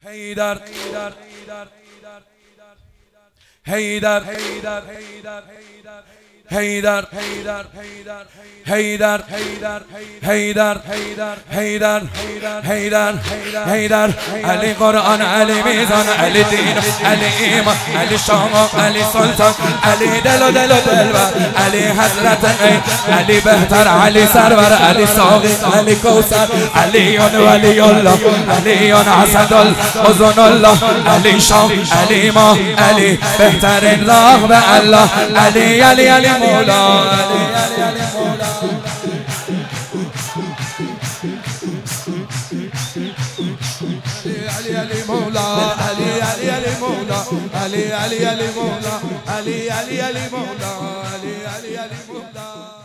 حیدر حیدر حیدر حیدر حیدر حیدر حیدر حیدر علی قرآن، علی میزان، علی دین، علی ایمان، علی شام، علی سلطان، علی دل و دلبر، علی حضرت علی بهتر، علی سرور، علی ساقی، علی کوثر، علی ولی الله، علی اسد الحزن الله، علی شام، علی ما، علی بهترین راه به الله، علی علی علی مولا، علی علی مولا، علی علی مولا، علی علی علی مولا، علی علی علی مولا، علی علی علی مولا، علی علی علی مولا.